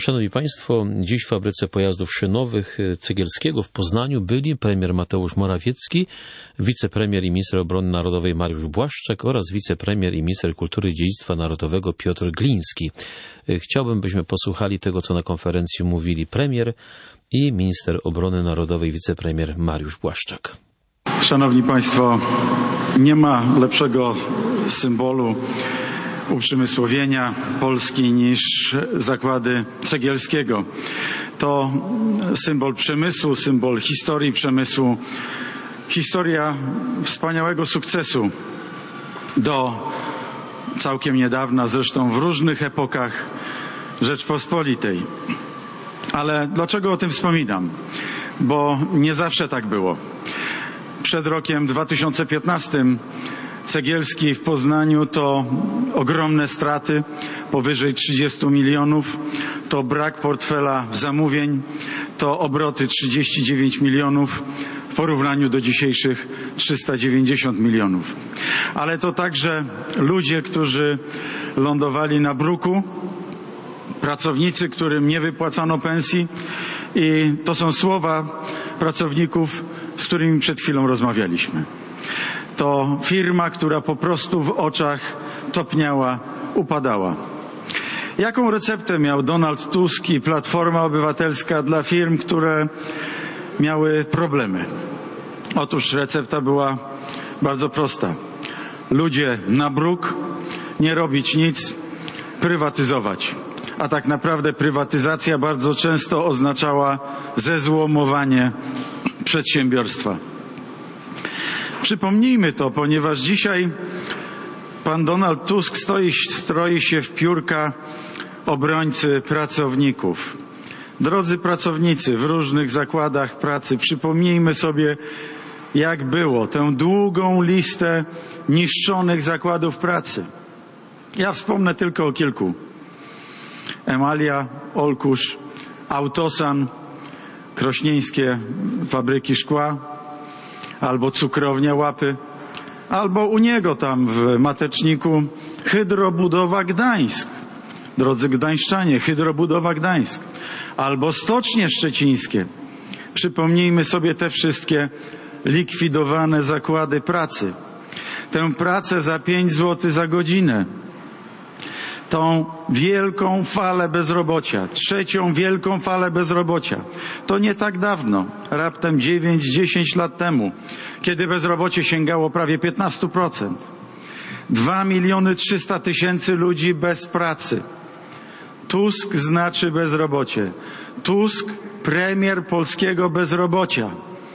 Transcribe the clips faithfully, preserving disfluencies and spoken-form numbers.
Szanowni Państwo, dziś w fabryce pojazdów szynowych Cegielskiego w Poznaniu byli premier Mateusz Morawiecki, wicepremier i minister obrony narodowej Mariusz Błaszczak oraz wicepremier i minister kultury i dziedzictwa narodowego Piotr Gliński. Chciałbym, byśmy posłuchali tego, co na konferencji mówili premier i minister obrony narodowej wicepremier Mariusz Błaszczak. Szanowni Państwo, nie ma lepszego symbolu uprzemysłowienia Polski niż zakłady Cegielskiego. To symbol przemysłu, symbol historii przemysłu, historia wspaniałego sukcesu do całkiem niedawna, zresztą w różnych epokach Rzeczpospolitej. Ale dlaczego o tym wspominam? Bo nie zawsze tak było. Przed rokiem dwa tysiące piętnastym Cegielski w Poznaniu to ogromne straty, powyżej trzydziestu milionów, to brak portfela zamówień, to obroty trzydzieści dziewięć milionów w porównaniu do dzisiejszych trzysta dziewięćdziesiąt milionów. Ale to także ludzie, którzy lądowali na bruku, pracownicy, którym nie wypłacano pensji i to są słowa pracowników, z którymi przed chwilą rozmawialiśmy. To firma, która po prostu w oczach topniała, upadała. Jaką receptę miał Donald Tusk i Platforma Obywatelska dla firm, które miały problemy? Otóż recepta była bardzo prosta. Ludzie na bruk, nie robić nic, prywatyzować. A tak naprawdę prywatyzacja bardzo często oznaczała zezłomowanie przedsiębiorstwa. Przypomnijmy to, ponieważ dzisiaj pan Donald Tusk stoi, stroi się w piórka obrońcy pracowników. Drodzy pracownicy w różnych zakładach pracy, przypomnijmy sobie, jak było, tę długą listę niszczonych zakładów pracy. Ja wspomnę tylko o kilku. Emalia, Olkusz, Autosan, krośnieńskie fabryki szkła, albo cukrownia Łapy, albo u niego tam w Mateczniku Hydrobudowa Gdańsk. Drodzy gdańszczanie, Hydrobudowa Gdańsk. Albo stocznie szczecińskie. Przypomnijmy sobie te wszystkie likwidowane zakłady pracy. Tę pracę za pięć złotych za godzinę. Tą wielką falę bezrobocia, trzecią wielką falę bezrobocia. To nie tak dawno, raptem dziewięć dziesięć lat temu, kiedy bezrobocie sięgało prawie piętnaście procent. dwa miliony trzysta tysięcy ludzi bez pracy. Tusk znaczy bezrobocie. Tusk, premier polskiego bezrobocia.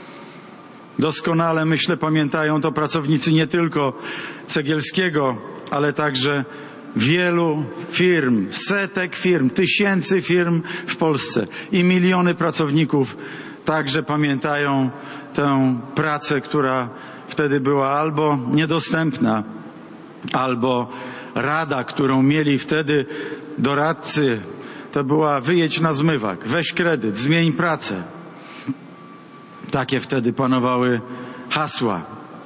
Doskonale, myślę, pamiętają to pracownicy nie tylko Cegielskiego, ale także wielu firm, setek firm, tysięcy firm w Polsce i miliony pracowników także pamiętają tę pracę, która wtedy była albo niedostępna, albo rada, którą mieli wtedy doradcy, to była wyjedź na zmywak, weź kredyt, zmień pracę. Takie wtedy panowały hasła.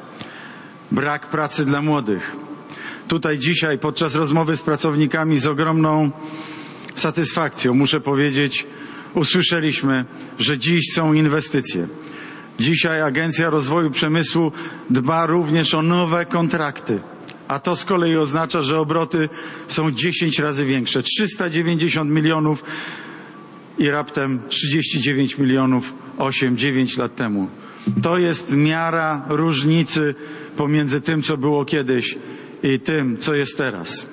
Brak pracy dla młodych. Tutaj dzisiaj podczas rozmowy z pracownikami z ogromną satysfakcją muszę powiedzieć, usłyszeliśmy, że dziś są inwestycje. Dzisiaj Agencja Rozwoju Przemysłu dba również o nowe kontrakty, a to z kolei oznacza, że obroty są dziesięć razy większe. trzysta dziewięćdziesiąt milionów i raptem trzydzieści dziewięć milionów osiem dziewięć lat temu. To jest miara różnicy pomiędzy tym, co było kiedyś i tym, co jest teraz.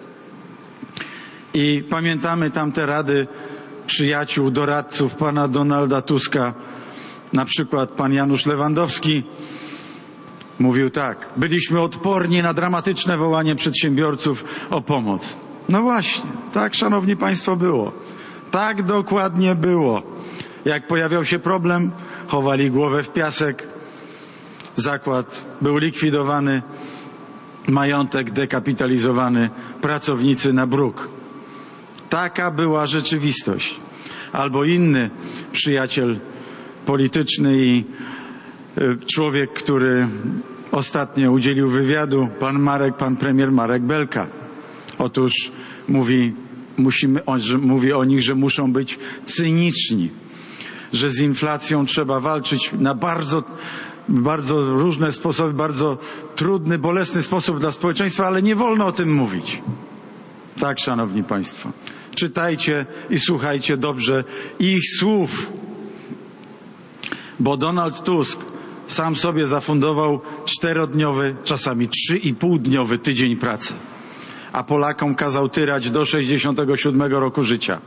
I pamiętamy tamte rady przyjaciół, doradców pana Donalda Tuska. Na przykład pan Janusz Lewandowski mówił tak: byliśmy odporni na dramatyczne wołanie przedsiębiorców o pomoc. No właśnie, tak, szanowni państwo, było. Tak dokładnie było. Jak pojawiał się problem, chowali głowę w piasek, zakład był likwidowany, majątek dekapitalizowany, pracownicy na bruk. Taka była rzeczywistość. Albo inny przyjaciel polityczny i człowiek, który ostatnio udzielił wywiadu, pan Marek, pan premier Marek Belka. Otóż mówi: musimy, że mówię o nich, że muszą być cyniczni, że z inflacją trzeba walczyć na bardzo, bardzo różne sposoby, bardzo trudny, bolesny sposób dla społeczeństwa, ale nie wolno o tym mówić. Tak, szanowni państwo. Czytajcie i słuchajcie dobrze ich słów. Bo Donald Tusk sam sobie zafundował czterodniowy, czasami trzy i pół dniowy tydzień pracy, a Polakom kazał tyrać do sześćdziesiątego siódmego roku życia.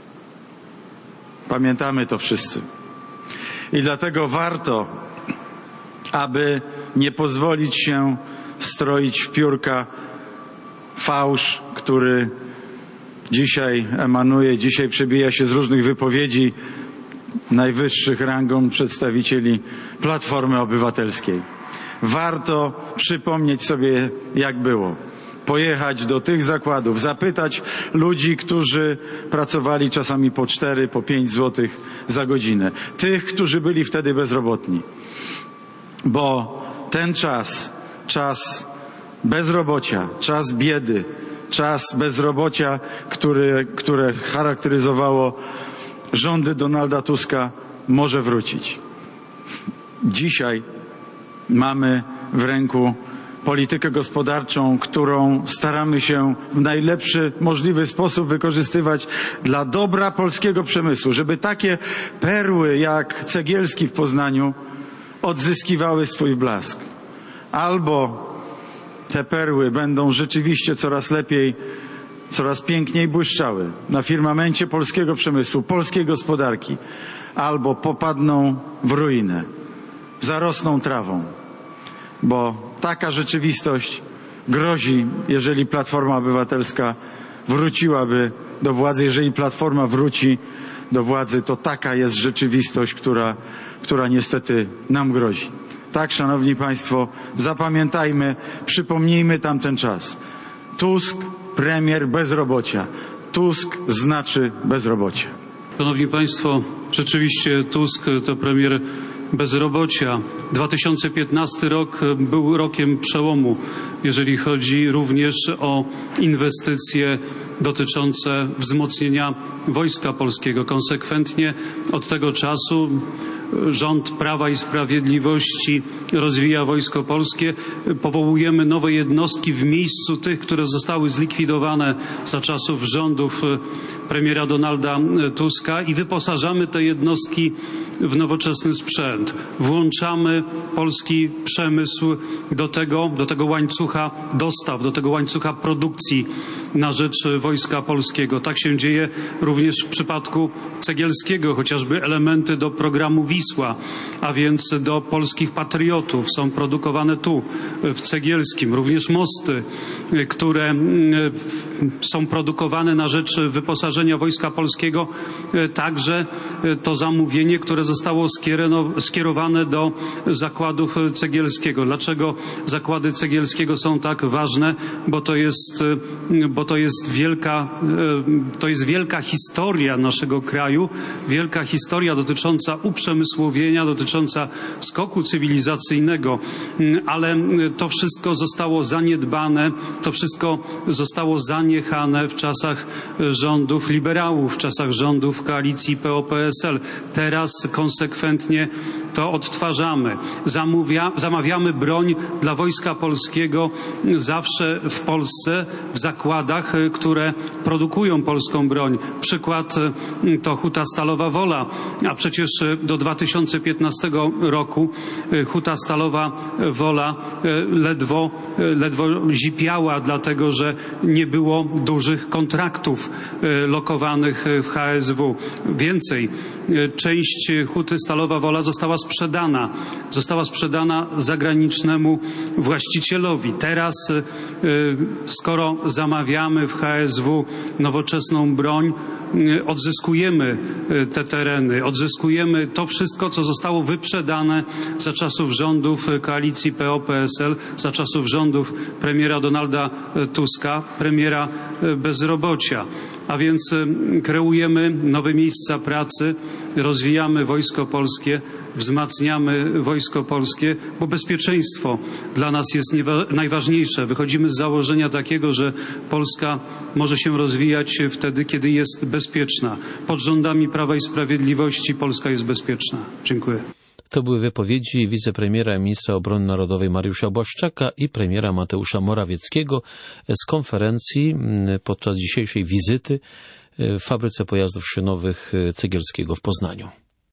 Pamiętamy to wszyscy. I dlatego warto, aby nie pozwolić się stroić w piórka fałsz, który dzisiaj emanuje, dzisiaj przebija się z różnych wypowiedzi najwyższych rangą przedstawicieli Platformy Obywatelskiej. Warto przypomnieć sobie, jak było. Pojechać do tych zakładów, zapytać ludzi, którzy pracowali czasami po cztery, po pięć złotych za godzinę. Tych, którzy byli wtedy bezrobotni. Bo ten czas, czas bezrobocia, czas biedy, czas bezrobocia, który, które charakteryzowało rządy Donalda Tuska, może wrócić. Dzisiaj mamy w ręku politykę gospodarczą, którą staramy się w najlepszy możliwy sposób wykorzystywać dla dobra polskiego przemysłu, żeby takie perły jak Cegielski w Poznaniu odzyskiwały swój blask. Albo te perły będą rzeczywiście coraz lepiej, coraz piękniej błyszczały na firmamencie polskiego przemysłu, polskiej gospodarki, albo popadną w ruinę, zarosną trawą, bo taka rzeczywistość grozi, jeżeli Platforma Obywatelska wróciłaby do władzy. Jeżeli Platforma wróci do władzy, to taka jest rzeczywistość, która, która niestety nam grozi. Tak, szanowni państwo, zapamiętajmy, przypomnijmy tamten czas. Tusk, premier bezrobocia. Tusk znaczy bezrobocie. Szanowni państwo, rzeczywiście Tusk to premier bezrobocia. dwa tysiące piętnasty rok był rokiem przełomu, jeżeli chodzi również o inwestycje dotyczące wzmocnienia Wojska Polskiego. Konsekwentnie od tego czasu rząd Prawa i Sprawiedliwości rozwija Wojsko Polskie. Powołujemy nowe jednostki w miejscu tych, które zostały zlikwidowane za czasów rządów premiera Donalda Tuska i wyposażamy te jednostki w nowoczesny sprzęt. Włączamy polski przemysł do tego, do tego łańcucha dostaw, do tego łańcucha produkcji na rzecz Wojska Polskiego. Tak się dzieje również w przypadku Cegielskiego, chociażby elementy do programu Wisła, a więc do polskich patriotów są produkowane tu, w Cegielskim. Również mosty, które są produkowane na rzecz wyposażenia Wojska Polskiego, także to zamówienie, które zostało skierowane do zakładów Cegielskiego. Dlaczego zakłady Cegielskiego są tak ważne? Bo to jest, bo to jest wielka, to jest wielka historia naszego kraju, wielka historia dotycząca uprzemysłowienia, dotycząca skoku cywilizacyjnego, ale to wszystko zostało zaniedbane, to wszystko zostało zaniechane w czasach rządów liberałów, w czasach rządów koalicji P O P S L. Teraz konsekwentnie to odtwarzamy. Zamówia, zamawiamy broń dla Wojska Polskiego zawsze w Polsce, w zakładach, które produkują polską broń. Przykład to Huta Stalowa Wola, a przecież do dwa tysiące piętnastego roku Huta Stalowa Wola ledwo, ledwo zipiała, dlatego że nie było dużych kontraktów lokowanych w H S W. Więcej, część Huty Stalowa Wola została sprzedana. Została sprzedana zagranicznemu właścicielowi. Teraz, skoro zamawiamy w H S W nowoczesną broń, odzyskujemy te tereny, odzyskujemy to wszystko, co zostało wyprzedane za czasów rządów koalicji P O P S L, za czasów rządów premiera Donalda Tuska, premiera bezrobocia. A więc kreujemy nowe miejsca pracy, rozwijamy Wojsko Polskie, wzmacniamy Wojsko Polskie, bo bezpieczeństwo dla nas jest najważniejsze. Wychodzimy z założenia takiego, że Polska może się rozwijać wtedy, kiedy jest bezpieczna. Pod rządami Prawa i Sprawiedliwości Polska jest bezpieczna. Dziękuję. To były wypowiedzi wicepremiera i ministra obrony narodowej Mariusza Błaszczaka i premiera Mateusza Morawieckiego z konferencji podczas dzisiejszej wizyty w fabryce pojazdów szynowych Cegielskiego w Poznaniu.